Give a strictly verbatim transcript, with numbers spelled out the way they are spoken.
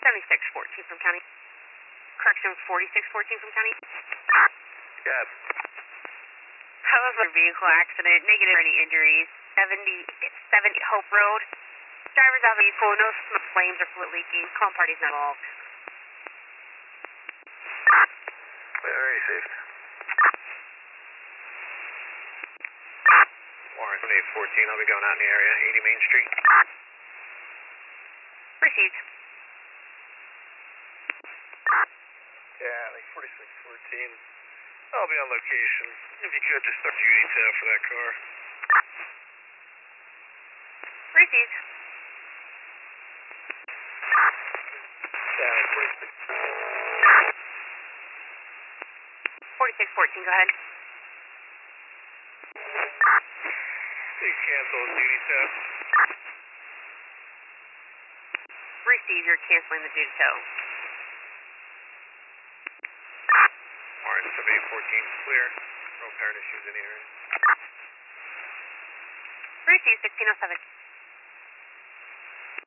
seventy-six fourteen from county. Correction, forty-six fourteen from county. Yeah. However, vehicle accident, negative any injuries. seventy, seventy Hope Road. Drivers out of the vehicle, no smoke, flames or fluid leaking. Calm parties not involved. Very safe. Warren eight fourteen, I'll be going out in the area, eighty Main Street. Received. Yeah, like forty-six fourteen. I'll be on location. If you could, just start duty tab for that car. Received. Yeah, forty-six. forty-six fourteen, go ahead. Please cancel duty tab. Receive, you're canceling the duty tow. Warren seventy-eight fourteen, clear. No apparent issues in the area. Receive, sixteen oh seven.